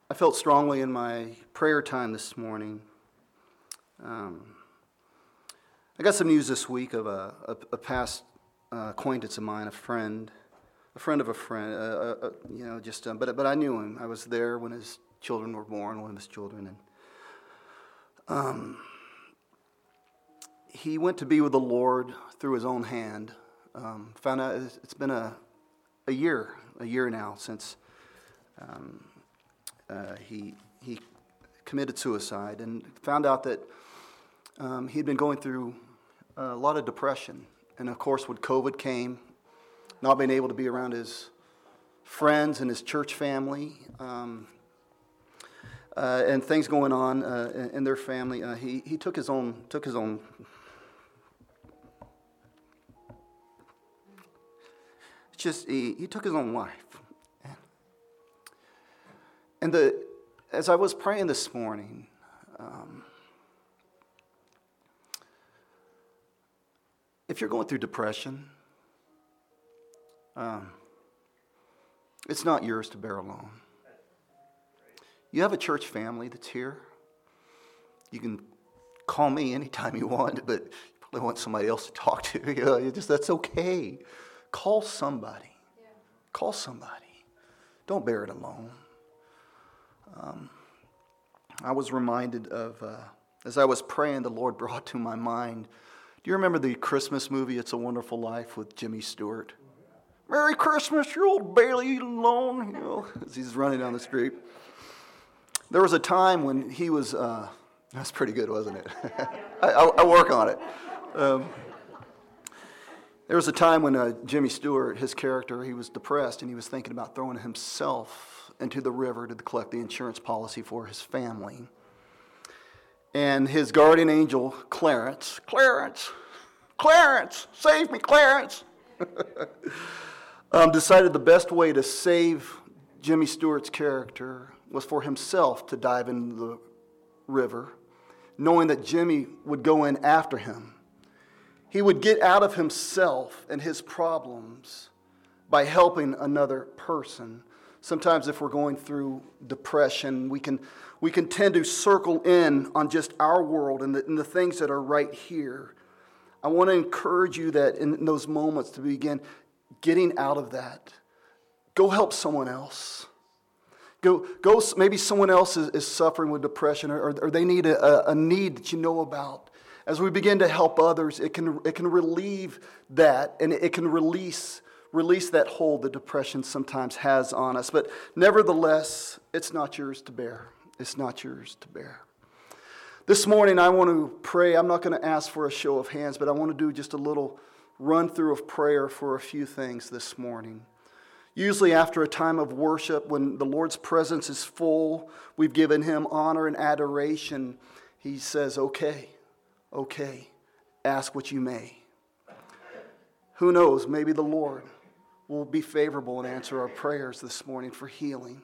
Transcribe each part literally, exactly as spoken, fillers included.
I felt strongly in my prayer time this morning. Um, I got some news this week of a, a, a past uh, acquaintance of mine, a friend, a friend of a friend. Uh, uh, uh, you know, just um, but but I knew him. I was there when his children were born, one of his children, and um, he went to be with the Lord through his own hand. Um, found out it's been a a year, a year now since. Um, Uh, he he committed suicide and found out that um, he'd been going through a lot of depression. And of course, when COVID came, not being able to be around his friends and his church family, um, uh, and things going on uh, in, in their family, uh, he he took his own took his own. Just he, he took his own life. And the, as I was praying this morning, um, if you're going through depression, um, it's not yours to bear alone. You have a church family that's here. You can call me anytime you want, but you probably want somebody else to talk to. You know, you just that's okay. Call somebody. Yeah. Call somebody. Don't bear it alone. Um, I was reminded of, uh, as I was praying, the Lord brought to my mind, do you remember the Christmas movie, It's a Wonderful Life, with Jimmy Stewart? Merry Christmas, you old Bailey alone, you know, as he's running down the street. There was a time when he was, uh, that's pretty good, wasn't it? I, I, I work on it. Um, there was a time when uh, Jimmy Stewart, his character, he was depressed and he was thinking about throwing himself into the river to collect the insurance policy for his family. And his guardian angel, Clarence, Clarence, Clarence, save me, Clarence, um, decided the best way to save Jimmy Stewart's character was for himself to dive into the river, knowing that Jimmy would go in after him. He would get out of himself and his problems by helping another person. Sometimes if we're going through depression, we can we can tend to circle in on just our world and the, and the things that are right here. I want to encourage you that in those moments to begin getting out of that. Go help someone else. Go, go. Maybe someone else is, is suffering with depression, or, or they need a, a need that you know about. As we begin to help others, it can it can relieve that, and it can release. Release that hold that depression sometimes has on us. But nevertheless, it's not yours to bear. It's not yours to bear. This morning, I want to pray. I'm not going to ask for a show of hands, but I want to do just a little run through of prayer for a few things this morning. Usually after a time of worship, when the Lord's presence is full, we've given Him honor and adoration. He says, okay, okay, ask what you may. Who knows, maybe the Lord will be favorable and answer our prayers this morning for healing.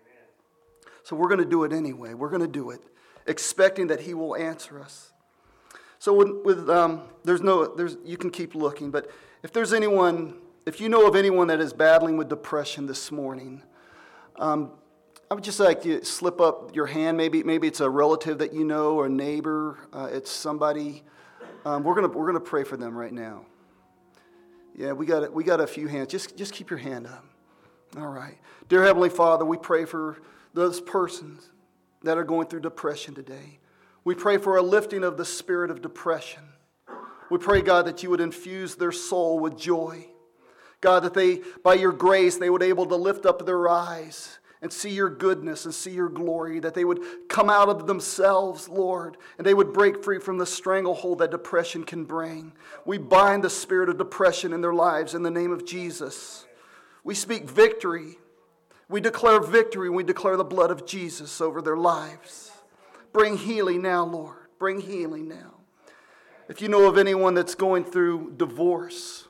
So we're going to do it anyway. We're going to do it, expecting that He will answer us. So with, with um, there's no, there's you can keep looking, but if there's anyone, if you know of anyone that is battling with depression this morning, um, I would just like you to slip up your hand. Maybe maybe it's a relative that you know or a neighbor. Uh, it's somebody. Um, we're gonna we're gonna pray for them right now. Yeah, we got we got a few hands. Just just keep your hand up. All right. Dear Heavenly Father, we pray for those persons that are going through depression today. We pray for a lifting of the spirit of depression. We pray, God, that you would infuse their soul with joy. God, that they, by your grace, they would be able to lift up their eyes and see your goodness and see your glory, that they would come out of themselves, Lord, and they would break free from the stranglehold that depression can bring. We bind the spirit of depression in their lives in the name of Jesus. We speak victory. We declare victory, and we declare the blood of Jesus over their lives. Bring healing now, Lord. Bring healing now. If you know of anyone that's going through divorce,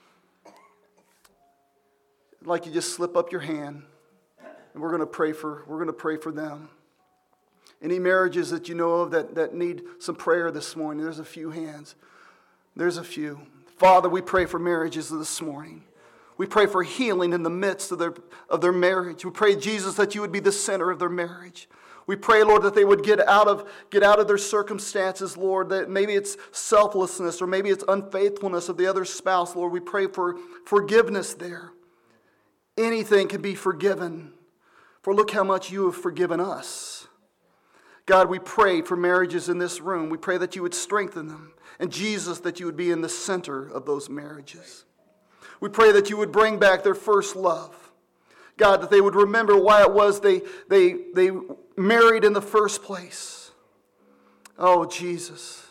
I'd like you to just slip up your hand. And we're going to pray for we're going to pray for them. Any marriages that you know of that, that need some prayer this morning, there's a few hands. There's a few. Father, we pray for marriages this morning. We pray for healing in the midst of their, of their marriage. We pray, Jesus, that you would be the center of their marriage. We pray, Lord, that they would get out of, get out of their circumstances, Lord, that maybe it's selflessness or maybe it's unfaithfulness of the other spouse, Lord. We pray for forgiveness there. Anything can be forgiven, for look how much you have forgiven us. God, we pray for marriages in this room. We pray that you would strengthen them. And Jesus, that you would be in the center of those marriages. We pray that you would bring back their first love. God, that they would remember why it was they, they, they married in the first place. Oh, Jesus.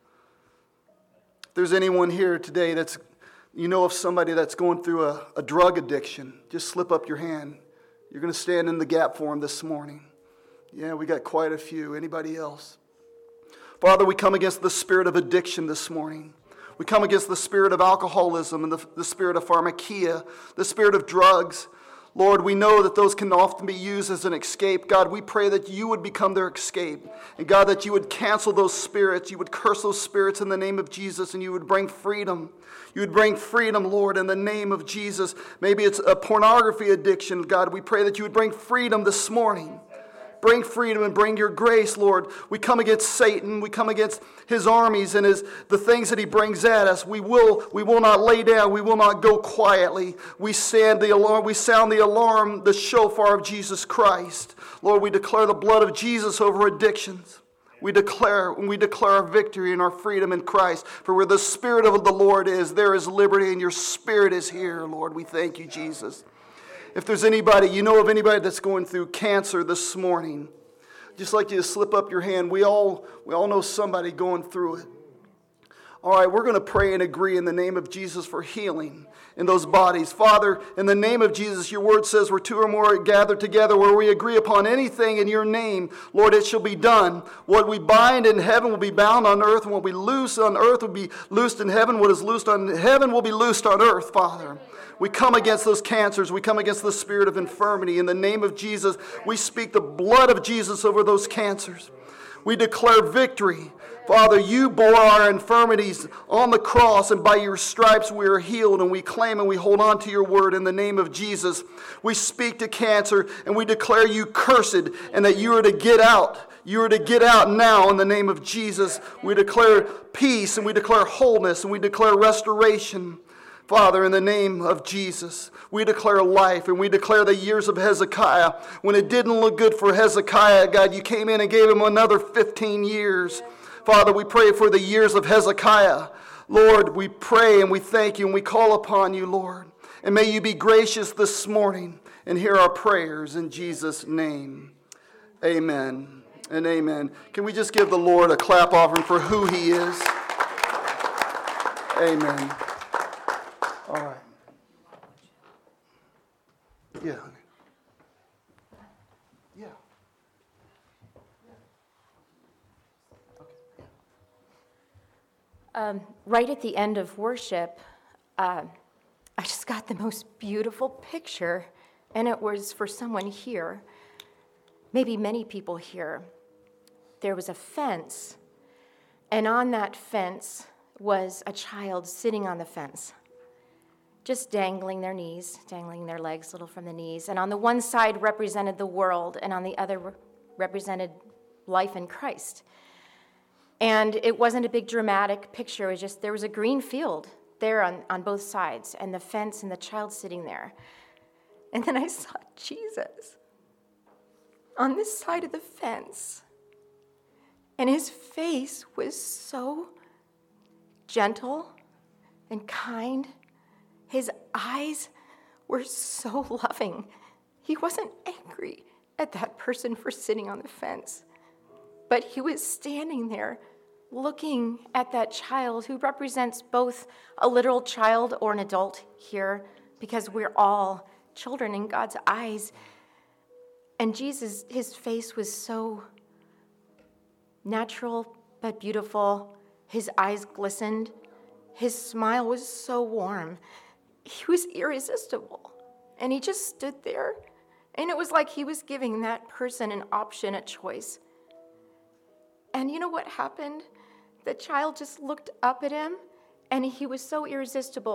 If there's anyone here today that's, you know of somebody that's going through a, a drug addiction, just slip up your hand. You're going to stand in the gap for them this morning. Yeah, we got quite a few. Anybody else? Father, we come against the spirit of addiction this morning. We come against the spirit of alcoholism and the, the spirit of pharmakia, the spirit of drugs. Lord, we know that those can often be used as an escape. God, we pray that you would become their escape. And God, that you would cancel those spirits. You would curse those spirits in the name of Jesus, and you would bring freedom. You would bring freedom, Lord, in the name of Jesus. Maybe it's a pornography addiction. God, we pray that you would bring freedom this morning. Bring freedom and bring your grace, Lord. We come against Satan. We come against his armies and his the things that he brings at us. We will we will not lay down. We will not go quietly. We sound the alarm. We sound the alarm, the shofar of Jesus Christ. Lord, we declare the blood of Jesus over addictions. We declare we declare our victory and our freedom in Christ. For where the Spirit of the Lord is, there is liberty, and your Spirit is here, Lord. We thank you, Jesus. If there's anybody, you know of anybody that's going through cancer this morning, just like you to slip up your hand. We all, we all know somebody going through it. All right, we're going to pray and agree in the name of Jesus for healing in those bodies. Father, in the name of Jesus, your word says where two or more are gathered together, where we agree upon anything in your name, Lord, it shall be done. What we bind in heaven will be bound on earth, and what we loose on earth will be loosed in heaven. What is loosed on heaven will be loosed on earth, Father. We come against those cancers. We come against the spirit of infirmity. In the name of Jesus, we speak the blood of Jesus over those cancers. We declare victory. Father, you bore our infirmities on the cross, and by your stripes we are healed, and we claim and we hold on to your word in the name of Jesus. We speak to cancer, and we declare you cursed, and that you are to get out. You are to get out now in the name of Jesus. We declare peace, and we declare wholeness, and we declare restoration. Father, in the name of Jesus, we declare life, and we declare the years of Hezekiah. When it didn't look good for Hezekiah, God, you came in and gave him another fifteen years. Father, we pray for the years of Hezekiah. Lord, we pray and we thank you and we call upon you, Lord. And may you be gracious this morning and hear our prayers in Jesus' name. Amen and amen. Can we just give the Lord a clap offering for who he is? Amen. All right. Yeah, honey. Yeah. Okay. Yeah. Um, right at the end of worship, uh, I just got the most beautiful picture, and it was for someone here, maybe many people here. There was a fence, and on that fence was a child sitting on the fence, just dangling their knees, dangling their legs a little from the knees. And on the one side represented the world, and on the other re- represented life in Christ. And it wasn't a big dramatic picture. It was just, there was a green field there on, on both sides, and the fence and the child sitting there. And then I saw Jesus on this side of the fence. And his face was so gentle and kind. His eyes were so loving. He wasn't angry at that person for sitting on the fence, but he was standing there looking at that child who represents both a literal child or an adult here, because we're all children in God's eyes. And Jesus, his face was so natural but beautiful. His eyes glistened. His smile was so warm. He was irresistible. And he just stood there. And it was like he was giving that person an option, a choice. And you know what happened? The child just looked up at him, and he was so irresistible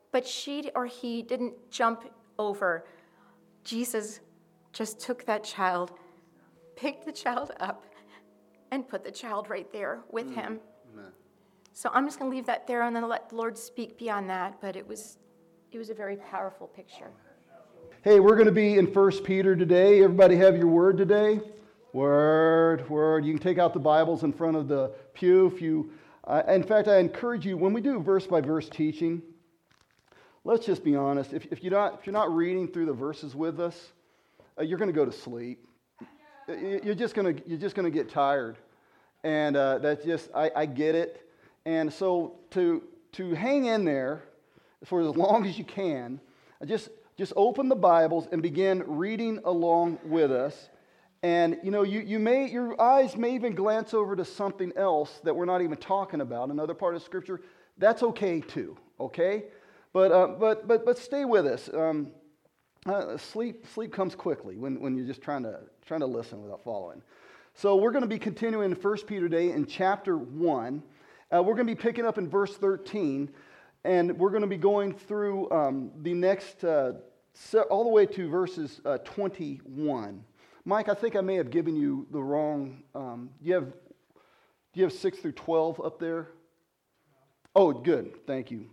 but she or he didn't jump over. Jesus just took that child, picked the child up, and put the child right there with mm. him. Amen. So I'm just going to leave that there and then let the Lord speak beyond that, but it was it was a very powerful picture. Hey, we're going to be in First Peter today. Everybody have your word today? Word, word. You can take out the Bibles in front of the pew. If you, uh, in fact, I encourage you, when we do verse-by-verse teaching, let's just be honest. If, if, you're not, if you're not reading through the verses with us, uh, you're going to go to sleep. You're just going to you're just going to get tired, and uh, that's just I, I get it. And so to to hang in there for as long as you can, just just open the Bibles and begin reading along with us. And you know you you may your eyes may even glance over to something else that we're not even talking about, another part of Scripture. That's okay too. Okay, but uh, but but but stay with us. Um, Uh, sleep sleep comes quickly when, when you're just trying to trying to listen without following. So we're going to be continuing in First Peter today in chapter one. Uh, we're going to be picking up in verse thirteen, and we're going to be going through um, the next uh, all the way to verses uh, twenty-one. Mike, I think I may have given you the wrong. Um, do you have do you have six through twelve up there? Oh, good. Thank you.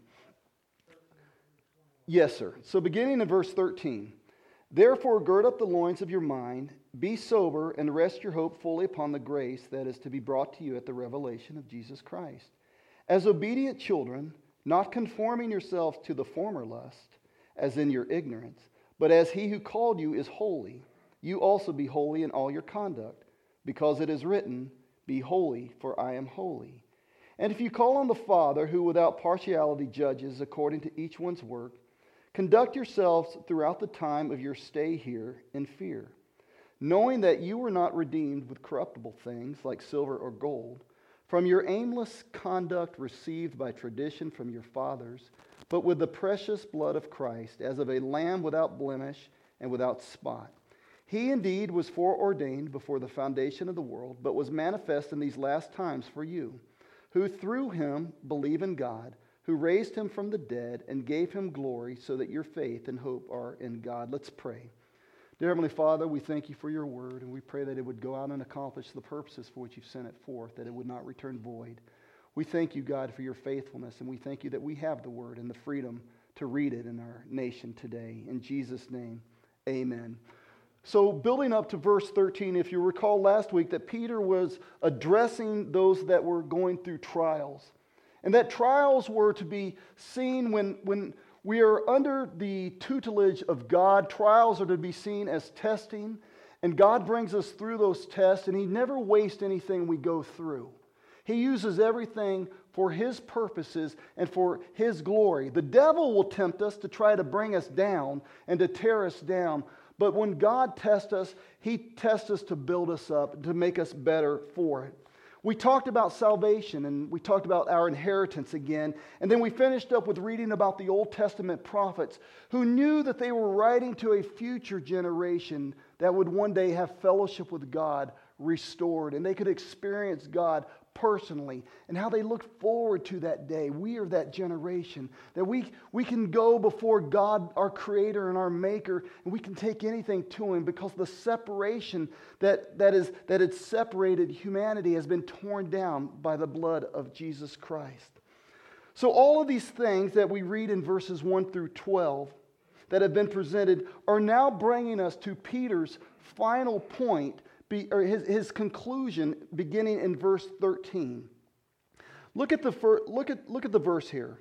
Yes, sir. So beginning in verse thirteen, therefore gird up the loins of your mind, be sober, and rest your hope fully upon the grace that is to be brought to you at the revelation of Jesus Christ. As obedient children, not conforming yourselves to the former lust, as in your ignorance, but as he who called you is holy, you also be holy in all your conduct, because it is written, be holy, for I am holy. And if you call on the Father, who without partiality judges according to each one's work, conduct yourselves throughout the time of your stay here in fear, knowing that you were not redeemed with corruptible things like silver or gold, from your aimless conduct received by tradition from your fathers, but with the precious blood of Christ, as of a lamb without blemish and without spot. He indeed was foreordained before the foundation of the world, but was manifest in these last times for you, who through him believe in God, who raised him from the dead and gave him glory, so that your faith and hope are in God. Let's pray. Dear Heavenly Father, we thank you for your word, and we pray that it would go out and accomplish the purposes for which you've sent it forth, that it would not return void. We thank you, God, for your faithfulness, and we thank you that we have the word and the freedom to read it in our nation today. In Jesus' name, amen. So building up to verse thirteen, if you recall last week that Peter was addressing those that were going through trials. And that trials were to be seen when, when we are under the tutelage of God. Trials are to be seen as testing. And God brings us through those tests, and he never wastes anything we go through. He uses everything for his purposes and for his glory. The devil will tempt us to try to bring us down and to tear us down. But when God tests us, he tests us to build us up, to make us better for it. We talked about salvation, and we talked about our inheritance again. And then we finished up with reading about the Old Testament prophets who knew that they were writing to a future generation that would one day have fellowship with God restored. And they could experience God personally, and how they looked forward to that day. We are that generation that we, we can go before God, our Creator and our Maker, and we can take anything to him, because the separation that, that, is, that had separated humanity has been torn down by the blood of Jesus Christ. So all of these things that we read in verses one through twelve that have been presented are now bringing us to Peter's final point, Be, or his, his conclusion, beginning in verse thirteen. Look at the fir, look at look at the verse here.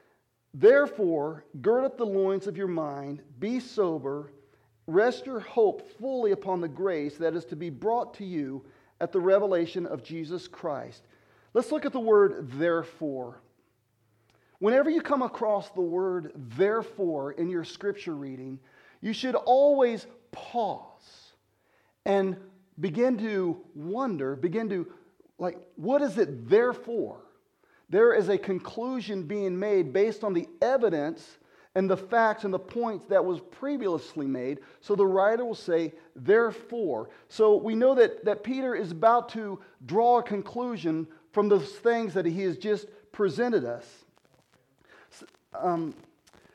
Therefore, gird up the loins of your mind, be sober, rest your hope fully upon the grace that is to be brought to you at the revelation of Jesus Christ. Let's look at the word therefore. Whenever you come across the word therefore in your scripture reading, you should always pause and begin to wonder, begin to, like, what is it there for? There is a conclusion being made based on the evidence and the facts and the points that was previously made. So the writer will say, therefore. So we know that, that Peter is about to draw a conclusion from those things that he has just presented us. Um,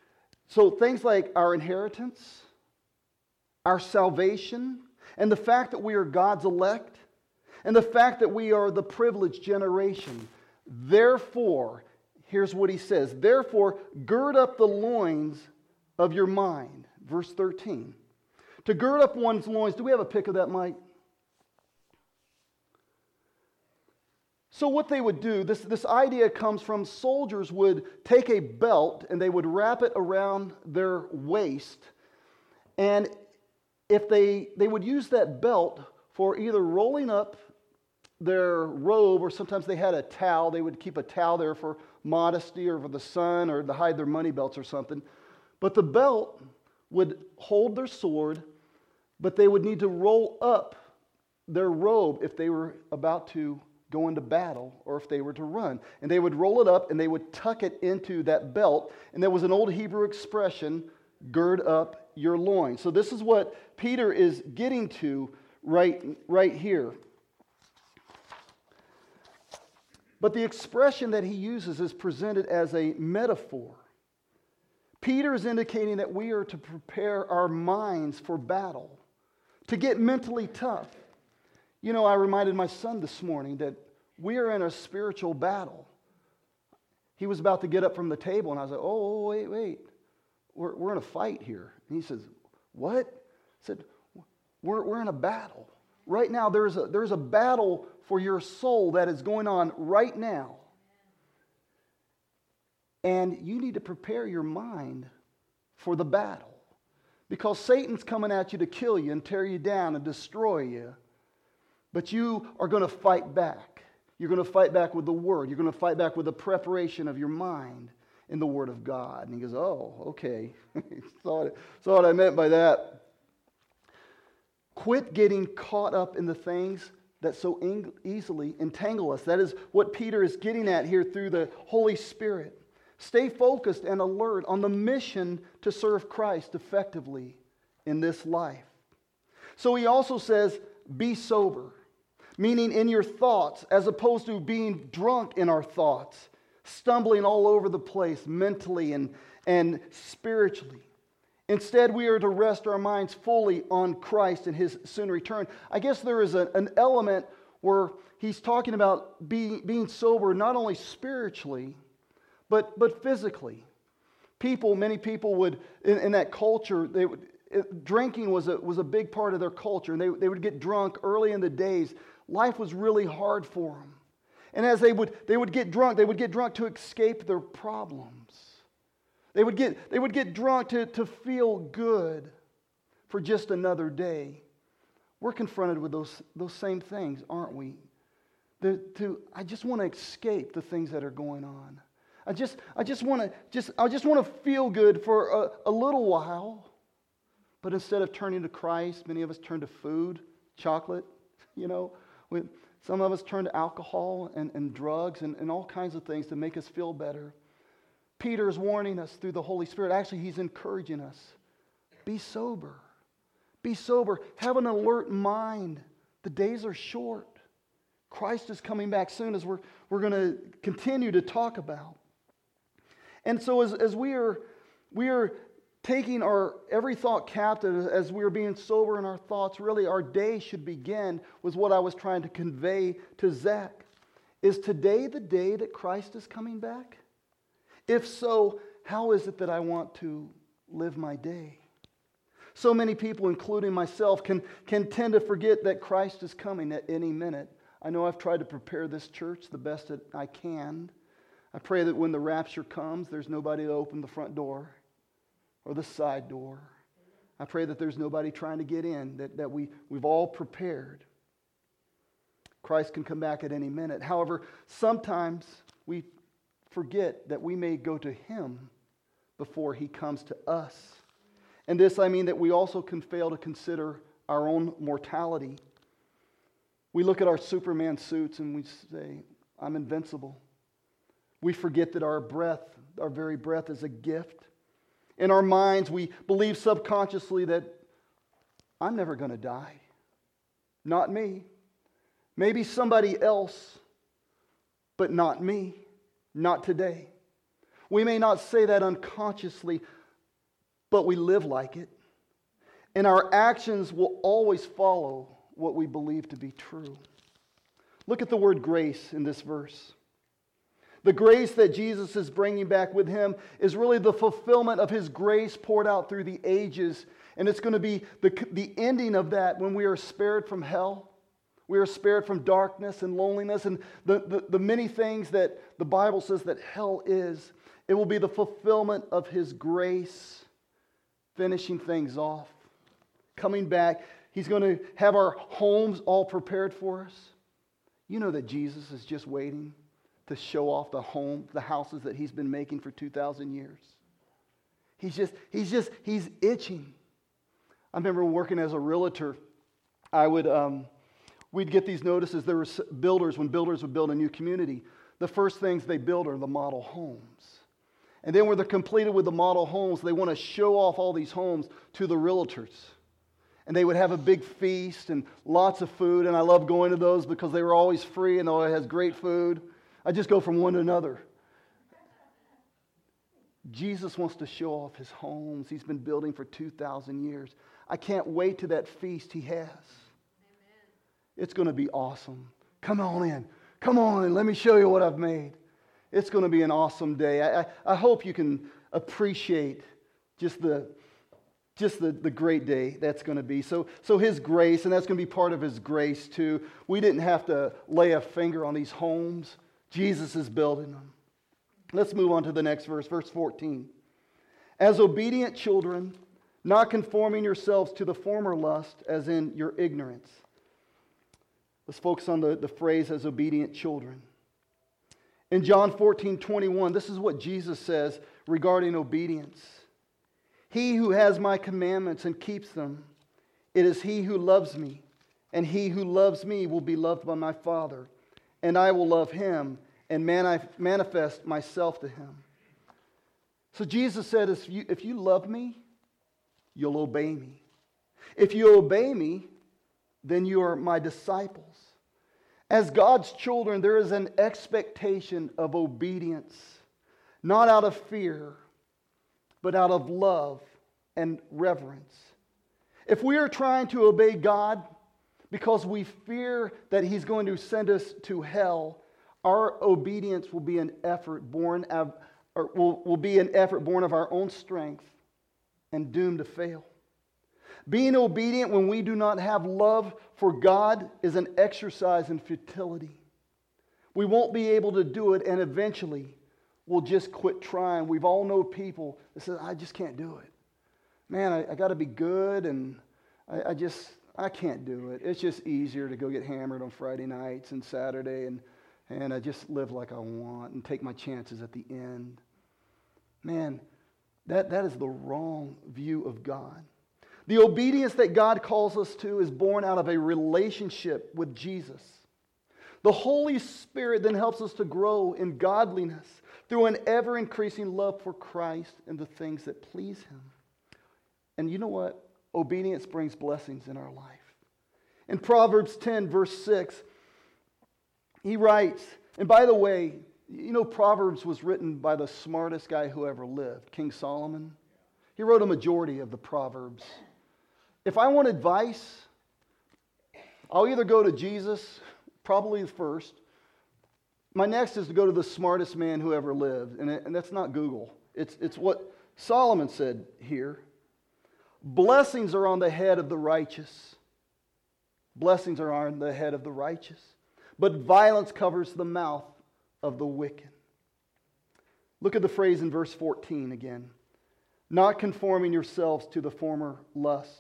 So things like our inheritance, our salvation, and the fact that we are God's elect, and the fact that we are the privileged generation. Therefore, here's what he says, therefore, gird up the loins of your mind. Verse thirteen. To gird up one's loins. Do we have a pic of that, Mike? So what they would do, this, this idea comes from soldiers would take a belt and they would wrap it around their waist. And if they, they would use that belt for either rolling up their robe, or sometimes they had a towel. They would keep a towel there for modesty or for the sun or to hide their money belts or something. But the belt would hold their sword, but they would need to roll up their robe if they were about to go into battle or if they were to run. And they would roll it up and they would tuck it into that belt. And there was an old Hebrew expression, gird up your loins. So this is what Peter is getting to right, right here. But the expression that he uses is presented as a metaphor. Peter is indicating that we are to prepare our minds for battle, to get mentally tough. You know, I reminded my son this morning that we are in a spiritual battle. He was about to get up from the table, and I was like, oh, wait, wait. We're, we're in a fight here. And he says, what? I said, we're, we're in a battle. Right now, there's a, there's a battle for your soul that is going on right now. And you need to prepare your mind for the battle. Because Satan's coming at you to kill you and tear you down and destroy you. But you are going to fight back. You're going to fight back with the Word. You're going to fight back with the preparation of your mind in the Word of God. And he goes, oh, okay. saw, what, saw what I meant by that. Quit getting caught up in the things that so in- easily entangle us. That is what Peter is getting at here through the Holy Spirit. Stay focused and alert on the mission to serve Christ effectively in this life. So he also says, be sober, meaning in your thoughts, as opposed to being drunk in our thoughts, stumbling all over the place mentally and, and spiritually. Instead, we are to rest our minds fully on Christ and His soon return. I guess there is a, an element where he's talking about being, being sober not only spiritually, but, but physically. People, many people would, in, in that culture, they would, it, drinking was a, was a big part of their culture, and they, they would get drunk early in the days. Life was really hard for them. And as they would, they would get drunk, they would get drunk to escape their problems. They would get, they would get drunk to, to feel good for just another day. We're confronted with those, those same things, aren't we? The, to, I just want to escape the things that are going on. I just, I just want to just, I just want to feel good for a, a little while. But instead of turning to Christ, many of us turn to food, chocolate, you know. We, some of us turn to alcohol and, and drugs and, and all kinds of things to make us feel better. Peter is warning us through the Holy Spirit. Actually, he's encouraging us. Be sober. Be sober. Have an alert mind. The days are short. Christ is coming back soon, as we're, we're going to continue to talk about. And so as, as we are, we are taking our every thought captive, as we are being sober in our thoughts, really our day should begin with what I was trying to convey to Zach. Is today the day that Christ is coming back? If so, how is it that I want to live my day? So many people, including myself, can, can tend to forget that Christ is coming at any minute. I know I've tried to prepare this church the best that I can. I pray that when the rapture comes, there's nobody to open the front door or the side door. I pray that there's nobody trying to get in, that, that we, we've all prepared. Christ can come back at any minute. However, sometimes we forget that we may go to Him before He comes to us. And this, I mean that we also can fail to consider our own mortality. We look at our Superman suits and we say, I'm invincible. We forget that our breath, our very breath, is a gift. In our minds, we believe subconsciously that I'm never going to die. Not me. Maybe somebody else, but not me. Not today. We may not say that unconsciously, but we live like it. And our actions will always follow what we believe to be true. Look at the word grace in this verse. The grace that Jesus is bringing back with him is really the fulfillment of his grace poured out through the ages. And it's going to be the, the ending of that when we are spared from hell. We are spared from darkness and loneliness and the, the, the many things that the Bible says that hell is. It will be the fulfillment of his grace, finishing things off, coming back. He's going to have our homes all prepared for us. You know that Jesus is just waiting to show off the home, the houses that he's been making for two thousand years. He's just, he's just, he's itching. I remember working as a realtor. I would, um, we'd get these notices. There were builders, when builders would build a new community, the first things they build are the model homes. And then when they're completed with the model homes, they want to show off all these homes to the realtors. And they would have a big feast and lots of food. And I loved going to those because they were always free and always has great food. I just go from one to another. Jesus wants to show off his homes he's been building for two thousand years. I can't wait to that feast he has. Amen. It's going to be awesome. Come on in. Come on in. Let me show you what I've made. It's going to be an awesome day. I, I, I hope you can appreciate just the just the, the great day that's going to be. So, so his grace, and that's going to be part of his grace too. We didn't have to lay a finger on these homes. Jesus is building them. Let's move on to the next verse, verse fourteen. As obedient children, not conforming yourselves to the former lust, as in your ignorance. Let's focus on the, the phrase as obedient children. In John fourteen twenty-one, this is what Jesus says regarding obedience. He who has my commandments and keeps them, it is he who loves me, and he who loves me will be loved by my Father, and I will love him and manifest myself to him. So Jesus said, if you, if you love me, you'll obey me. If you obey me, then you are my disciples. As God's children, there is an expectation of obedience, not out of fear, but out of love and reverence. If we are trying to obey God because we fear that he's going to send us to hell, our obedience will be an effort born of, or will, will be an effort born of our own strength and doomed to fail. Being obedient when we do not have love for God is an exercise in futility. We won't be able to do it, and eventually we'll just quit trying. We've all known people that say, I just can't do it. Man, I, I got to be good, and I, I just, I can't do it. It's just easier to go get hammered on Friday nights and Saturday, and, and I just live like I want and take my chances at the end. Man, that, that is the wrong view of God. The obedience that God calls us to is born out of a relationship with Jesus. The Holy Spirit then helps us to grow in godliness through an ever-increasing love for Christ and the things that please him. And you know what? Obedience brings blessings in our life. In Proverbs ten, verse six, he writes, and by the way, you know Proverbs was written by the smartest guy who ever lived, King Solomon. He wrote a majority of the Proverbs. If I want advice, I'll either go to Jesus, probably first. My next is to go to the smartest man who ever lived, and, it, and that's not Google. It's, it's what Solomon said here. Blessings are on the head of the righteous. Blessings are on the head of the righteous. But violence covers the mouth of the wicked. Look at the phrase in verse fourteen again. Not conforming yourselves to the former lust.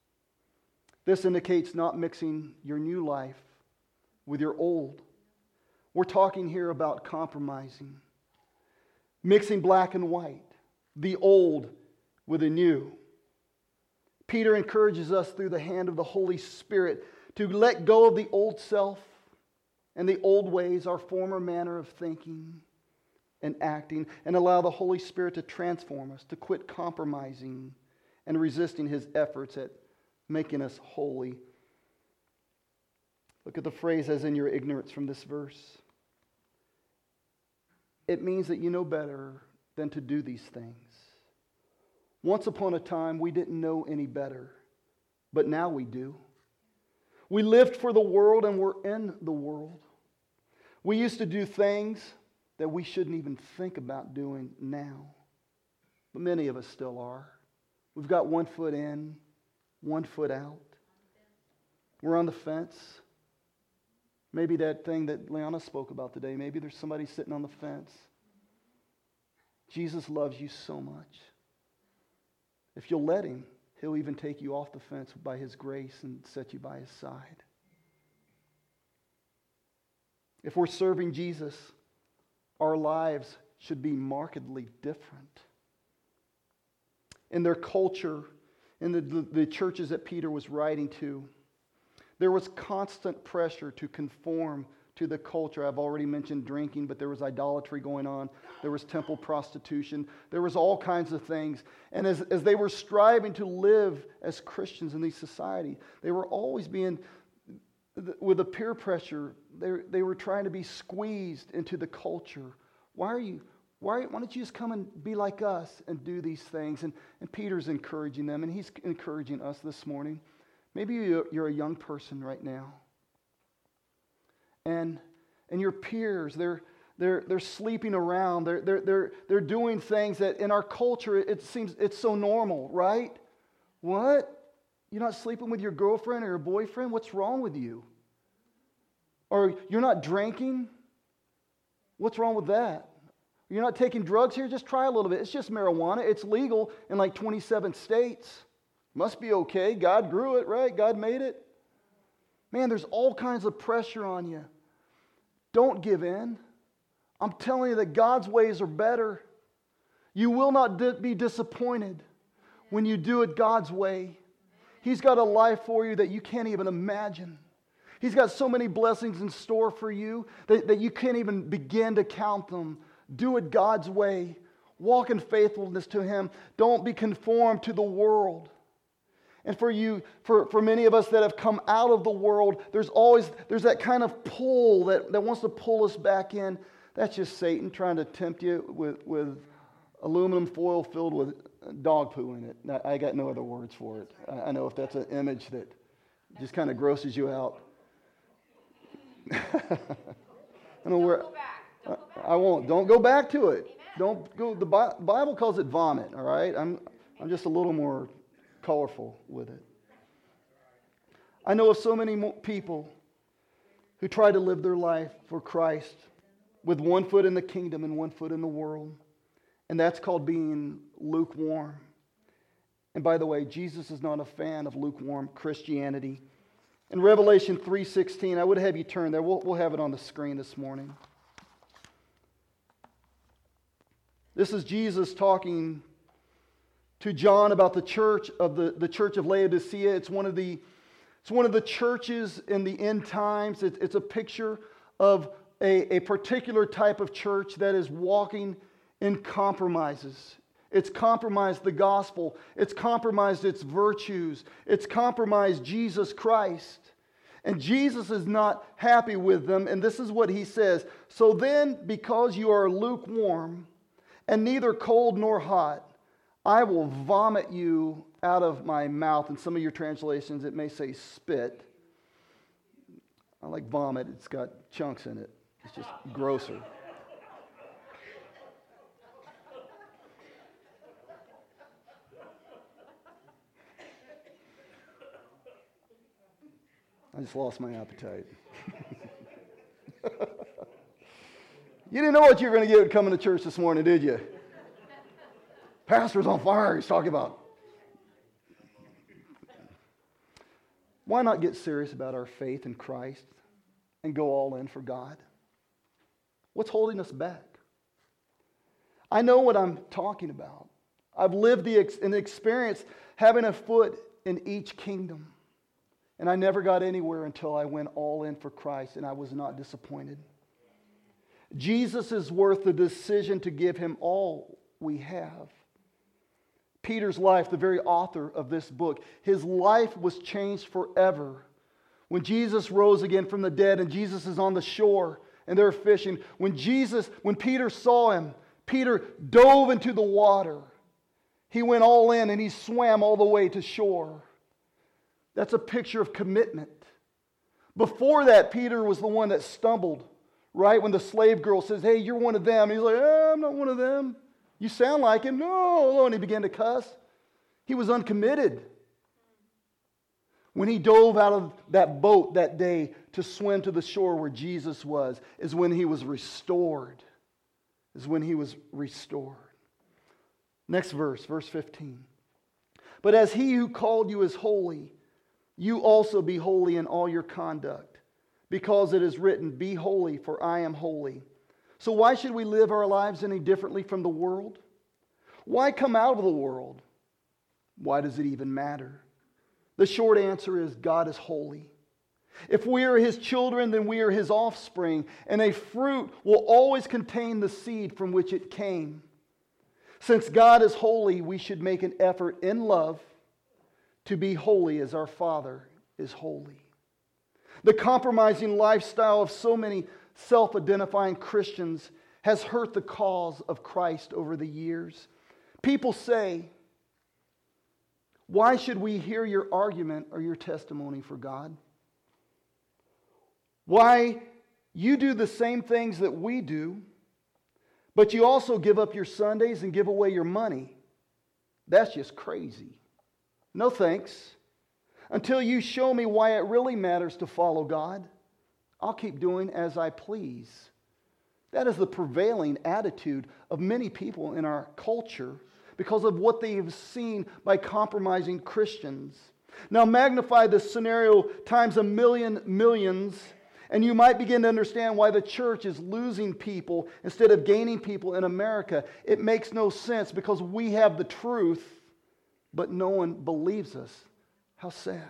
This indicates not mixing your new life with your old. We're talking here about compromising. Mixing black and white. The old with the new. Peter encourages us through the hand of the Holy Spirit to let go of the old self and the old ways, our former manner of thinking and acting, and allow the Holy Spirit to transform us, to quit compromising and resisting his efforts at making us holy. Look at the phrase as in your ignorance from this verse. It means that you know better than to do these things. Once upon a time, we didn't know any better, but now we do. We lived for the world and we're in the world. We used to do things that we shouldn't even think about doing now, but many of us still are. We've got one foot in, one foot out. We're on the fence. Maybe that thing that Leona spoke about today, maybe there's somebody sitting on the fence. Jesus loves you so much. If you'll let Him, He'll even take you off the fence by His grace and set you by His side. If we're serving Jesus, our lives should be markedly different. In their culture, in the, the, the churches that Peter was writing to, there was constant pressure to conform to the culture. I've already mentioned drinking, but there was idolatry going on. There was temple prostitution. There was all kinds of things. And as, as they were striving to live as Christians in these society, they were always being, with the peer pressure, they, they were trying to be squeezed into the culture. Why are you, why, why don't you just come and be like us and do these things? And, and Peter's encouraging them, and he's encouraging us this morning. Maybe you're a young person right now. And and your peers, they're they're they're sleeping around. They're they're they're they're doing things that in our culture it seems it's so normal, right? What? You're not sleeping with your girlfriend or your boyfriend? What's wrong with you? Or you're not drinking? What's wrong with that? You're not taking drugs here? Just try a little bit. It's just marijuana. It's legal in like twenty-seven states. Must be okay. God grew it, right? God made it. Man, there's all kinds of pressure on you. Don't give in. I'm telling you that God's ways are better. You will not di- be disappointed when you do it God's way. He's got a life for you that you can't even imagine. He's got so many blessings in store for you that, that you can't even begin to count them. Do it God's way. Walk in faithfulness to Him. Don't be conformed to the world. And for you, for, for many of us that have come out of the world, there's always, there's that kind of pull that, that wants to pull us back in. That's just Satan trying to tempt you with, with aluminum foil filled with dog poo in it. I got no other words for it. I know if that's an image that just kind of grosses you out. I don't know where, I, I won't. Don't go back to it. Don't go. The Bible calls it vomit, all right? I'm, I'm just a little more colorful with it. I know of so many people who try to live their life for Christ with one foot in the kingdom and one foot in the world. And that's called being lukewarm. And by the way, Jesus is not a fan of lukewarm Christianity. In Revelation three sixteen, I would have you turn there. We'll, we'll have it on the screen this morning. This is Jesus talking to John about the church of the, the church of Laodicea. It's one of the it's one of the churches in the end times. It, it's a picture of a, a particular type of church that is walking in compromises. It's compromised the gospel. It's compromised its virtues. It's compromised Jesus Christ. And Jesus is not happy with them. And this is what He says. So then, because you are lukewarm and neither cold nor hot, I will vomit you out of my mouth. In some of your translations, it may say spit. I like vomit. It's got chunks in it. It's just grosser. I just lost my appetite. You didn't know what you were going to get coming to church this morning, did you? Pastor's on fire. He's talking about. Why not get serious about our faith in Christ and go all in for God? What's holding us back? I know what I'm talking about. I've lived the ex- an experience having a foot in each kingdom. And I never got anywhere until I went all in for Christ, and I was not disappointed. Jesus is worth the decision to give Him all we have. Peter's life, the very author of this book, his life was changed forever. When Jesus rose again from the dead and Jesus is on the shore and they're fishing, when Jesus, when Peter saw Him, Peter dove into the water. He went all in and he swam all the way to shore. That's a picture of commitment. Before that, Peter was the one that stumbled, right? When the slave girl says, hey, you're one of them. And he's like, eh, I'm not one of them. You sound like him. No. And he began to cuss. He was uncommitted. When he dove out of that boat that day to swim to the shore where Jesus was, is when he was restored. Is when he was restored. Next verse, verse fifteen. But as he who called you is holy, you also be holy in all your conduct, because it is written, be holy, for I am holy. So why should we live our lives any differently from the world? Why come out of the world? Why does it even matter? The short answer is God is holy. If we are His children, then we are His offspring, and a fruit will always contain the seed from which it came. Since God is holy, we should make an effort in love to be holy as our Father is holy. The compromising lifestyle of so many self-identifying Christians has hurt the cause of Christ over the years. People say, why should we hear your argument or your testimony for God? Why you do the same things that we do, but you also give up your Sundays and give away your money? That's just crazy. No thanks. Until you show me why it really matters to follow God, I'll keep doing as I please. That is the prevailing attitude of many people in our culture because of what they have seen by compromising Christians. Now magnify this scenario times a million millions, and you might begin to understand why the church is losing people instead of gaining people in America. It makes no sense because we have the truth, but no one believes us. How sad.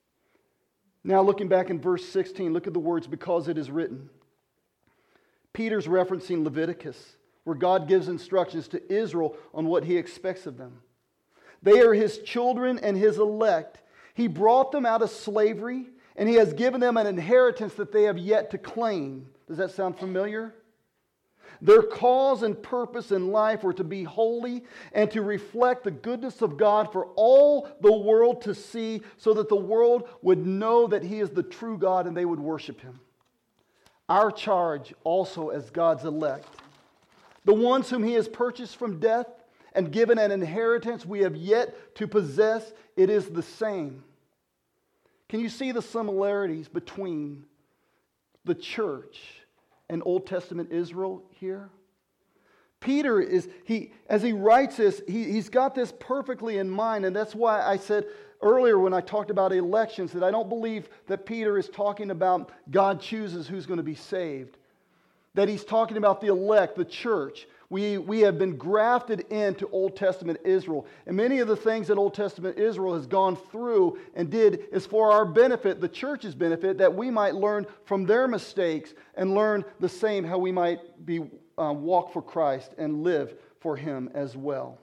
Now looking back in verse sixteen, look at the words, because it is written. Peter's referencing Leviticus, where God gives instructions to Israel on what He expects of them. They are His children and His elect. He brought them out of slavery, and He has given them an inheritance that they have yet to claim. Does that sound familiar? Their cause and purpose in life were to be holy and to reflect the goodness of God for all the world to see, so that the world would know that He is the true God and they would worship Him. Our charge also as God's elect, the ones whom He has purchased from death and given an inheritance we have yet to possess, it is the same. Can you see the similarities between the church and Old Testament Israel here? Peter is, he as he writes this, he, he's got this perfectly in mind, and that's why I said earlier when I talked about elections that I don't believe that Peter is talking about God chooses who's going to be saved. That he's talking about the elect, the church. We, we have been grafted into Old Testament Israel. And many of the things that Old Testament Israel has gone through and did is for our benefit, the church's benefit, that we might learn from their mistakes and learn the same how we might be uh, walk for Christ and live for Him as well.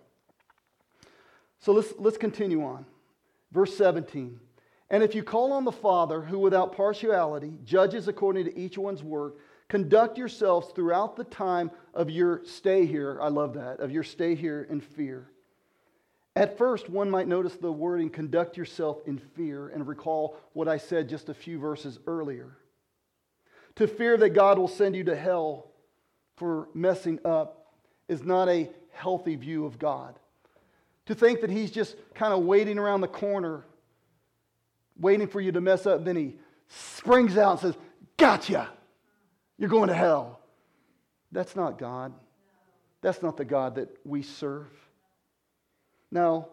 So let's, let's continue on. Verse seventeen. And if you call on the Father, who without partiality judges according to each one's work, conduct yourselves throughout the time of your stay here, I love that, of your stay here in fear. At first, one might notice the wording, conduct yourself in fear, and recall what I said just a few verses earlier. To fear that God will send you to hell for messing up is not a healthy view of God. To think that He's just kind of waiting around the corner, waiting for you to mess up, then He springs out and says, gotcha! You're going to hell. That's not God. That's not the God that we serve. Now,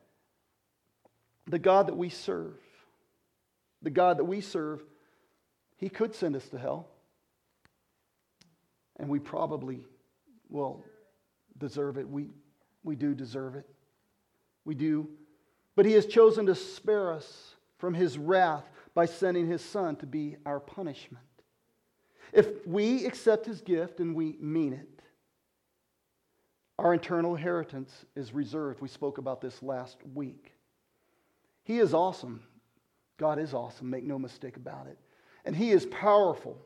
the God that we serve, the God that we serve, He could send us to hell. And we probably will deserve it. We, we do deserve it. We do. But He has chosen to spare us from His wrath by sending His Son to be our punishment. If we accept His gift and we mean it, our eternal inheritance is reserved. We spoke about this last week. He is awesome. God is awesome, make no mistake about it. And He is powerful.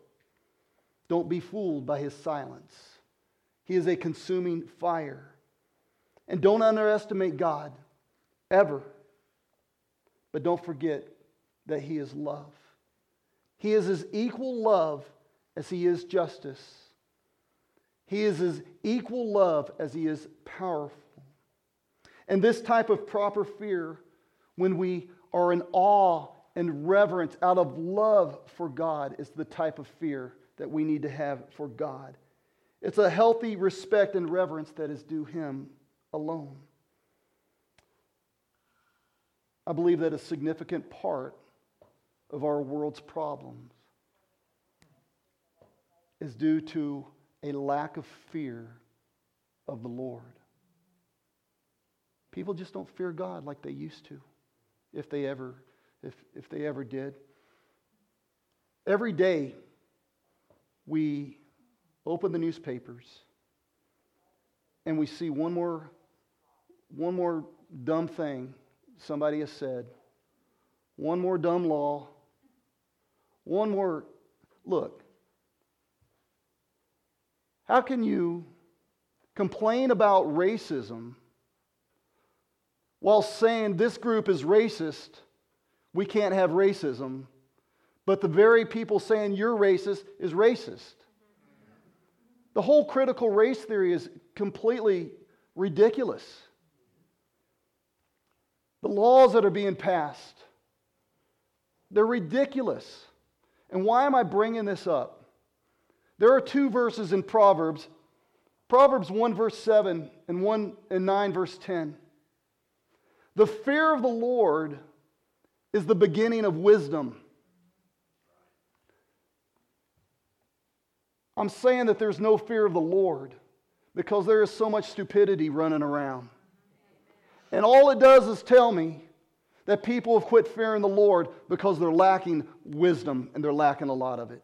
Don't be fooled by His silence. He is a consuming fire. And don't underestimate God, ever. But don't forget that He is love. He is as equal love as He is justice. He is as equal love as He is powerful. And this type of proper fear, when we are in awe and reverence out of love for God, is the type of fear that we need to have for God. It's a healthy respect and reverence that is due Him alone. I believe that a significant part of our world's problems is due to a lack of fear of the Lord. People just don't fear God like they used to, if they ever, if, if they ever did. Every day we open the newspapers and we see one more, one more dumb thing somebody has said, one more dumb law, one more, look, how can you complain about racism while saying this group is racist, we can't have racism, but the very people saying you're racist is racist? The whole critical race theory is completely ridiculous. The laws that are being passed, they're ridiculous. And why am I bringing this up? There are two verses in Proverbs, Proverbs one verse seven and one and nine verse ten. The fear of the Lord is the beginning of wisdom. I'm saying that there's no fear of the Lord because there is so much stupidity running around. And all it does is tell me that people have quit fearing the Lord because they're lacking wisdom, and they're lacking a lot of it.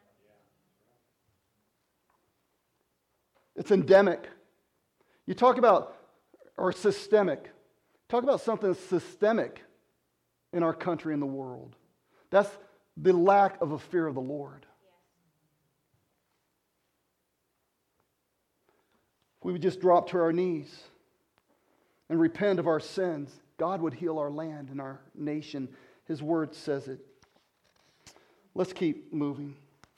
It's endemic. You talk about, or systemic. Talk about something that's systemic in our country and the world. That's the lack of a fear of the Lord. If we would just drop to our knees and repent of our sins, God would heal our land and our nation. His word says it. Let's keep moving.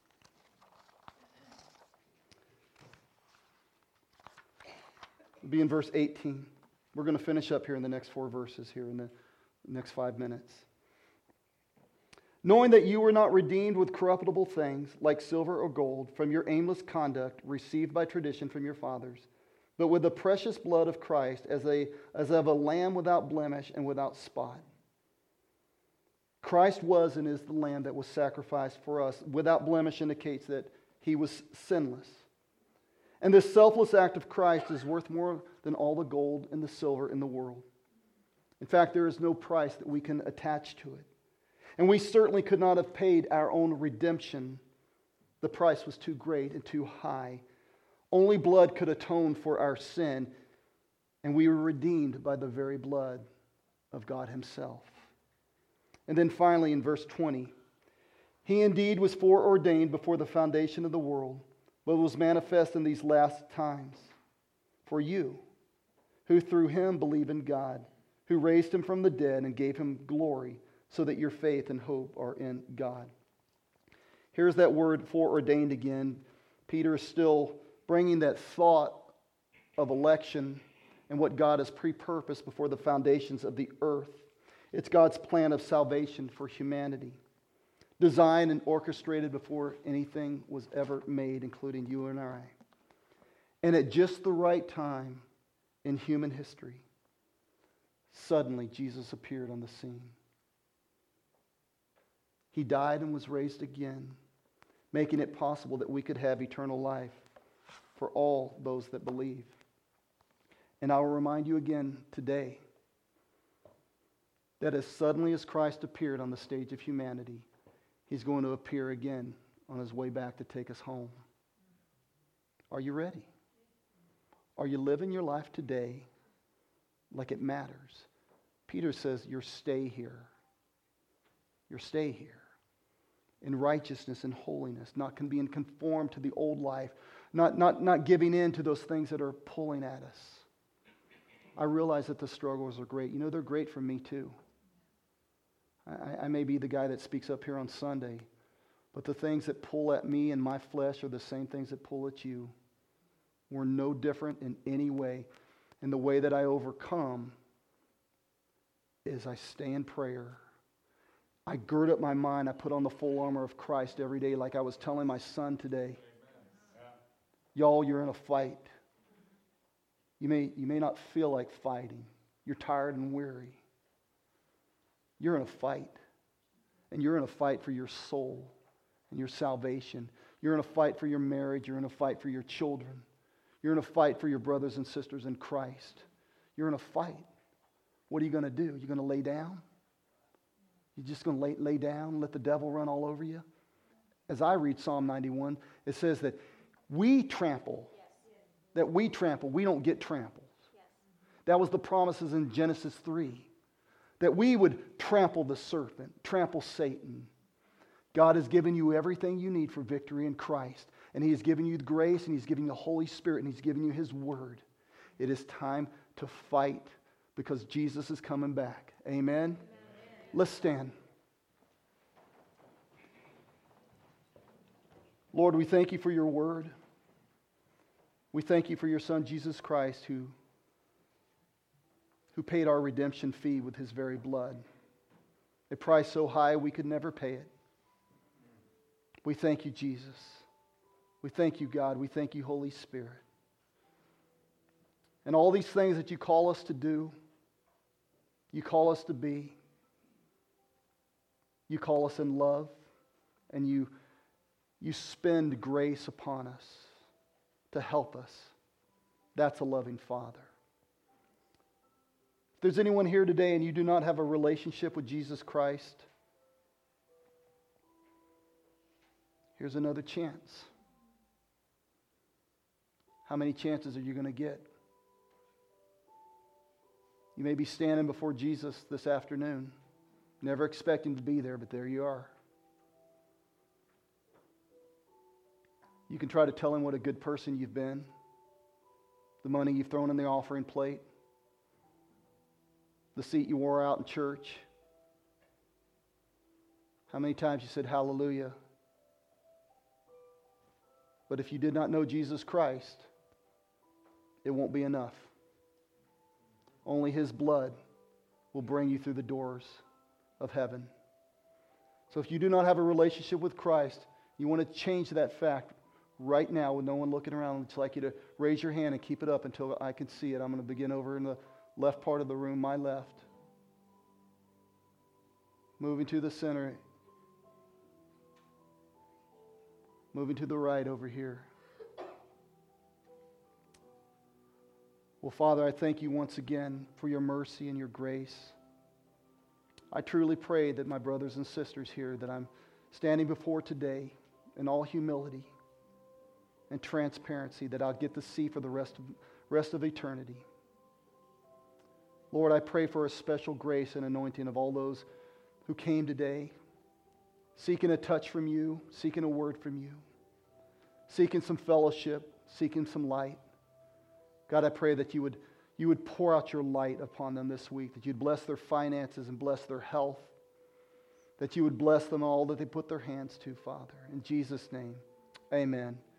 We'll be in verse eighteen. We're going to finish up here in the next four verses here in the next five minutes. Knowing that you were not redeemed with corruptible things like silver or gold from your aimless conduct received by tradition from your fathers, but with the precious blood of Christ as, a, as of a lamb without blemish and without spot. Christ was and is the lamb that was sacrificed for us. Without blemish indicates that He was sinless. And this selfless act of Christ is worth more than all the gold and the silver in the world. In fact, there is no price that we can attach to it. And we certainly could not have paid our own redemption. The price was too great and too high. Only blood could atone for our sin, and we were redeemed by the very blood of God Himself. And then finally in verse twenty, He indeed was foreordained before the foundation of the world, but was manifest in these last times for you, who through Him believe in God, who raised Him from the dead and gave Him glory, so that your faith and hope are in God. Here's that word foreordained again. Peter is still bringing that thought of election and what God has pre-purposed before the foundations of the earth. It's God's plan of salvation for humanity, designed and orchestrated before anything was ever made, including you and I. And at just the right time in human history, suddenly Jesus appeared on the scene. He died and was raised again, making it possible that we could have eternal life for all those that believe. And I will remind you again today that as suddenly as Christ appeared on the stage of humanity, He's going to appear again on His way back to take us home. Are you ready? Are you living your life today like it matters? Peter says, your stay here. Your stay here. In righteousness and holiness, not being conformed to the old life, not, not, not giving in to those things that are pulling at us. I realize that the struggles are great. You know, they're great for me too. I, I may be the guy that speaks up here on Sunday, but the things that pull at me and my flesh are the same things that pull at you. We're no different in any way. And the way that I overcome is I stay in prayer. I gird up my mind. I put on the full armor of Christ every day, like I was telling my son today. Y'all, you're in a fight. You may, you may not feel like fighting. You're tired and weary. You're in a fight. And you're in a fight for your soul and your salvation. You're in a fight for your marriage. You're in a fight for your children. You're in a fight for your brothers and sisters in Christ. You're in a fight. What are you going to do? You're going to lay down? You're just going to lay, lay down and let the devil run all over you? As I read Psalm ninety-one, it says that we trample. That we trample. We don't get trampled. That was the promises in Genesis three. That we would trample the serpent, trample Satan. God has given you everything you need for victory in Christ. And He has given you the grace, and He's given you the Holy Spirit, and He's given you His Word. It is time to fight because Jesus is coming back. Amen? Amen. Let's stand. Lord, we thank You for Your Word. We thank You for Your Son, Jesus Christ, who, who paid our redemption fee with His very blood. A price so high we could never pay it. We thank You, Jesus. We thank You, God. We thank You, Holy Spirit. And all these things that You call us to do, You call us to be, You call us in love, and You, you spend grace upon us to help us. That's a loving Father. If there's anyone here today and you do not have a relationship with Jesus Christ, here's another chance. How many chances are you going to get? You may be standing before Jesus this afternoon, never expecting to be there, but there you are. You can try to tell Him what a good person you've been, the money you've thrown in the offering plate, the seat you wore out in church, how many times you said hallelujah. But if you did not know Jesus Christ, it won't be enough. Only His blood will bring you through the doors of heaven. So if you do not have a relationship with Christ, you want to change that fact right now with no one looking around. I'd like you to raise your hand and keep it up until I can see it. I'm going to begin over in the left part of the room, my left. Moving to the center. Moving to the right over here. Well, Father, I thank You once again for Your mercy and Your grace. I truly pray that my brothers and sisters here that I'm standing before today in all humility and transparency, that I'll get to see for the rest of, rest of eternity. Lord, I pray for a special grace and anointing of all those who came today seeking a touch from You, seeking a word from You, seeking some fellowship, seeking some light. God, I pray that you would, you would pour out Your light upon them this week, that You'd bless their finances and bless their health, that You would bless them all that they put their hands to, Father. In Jesus' name, amen.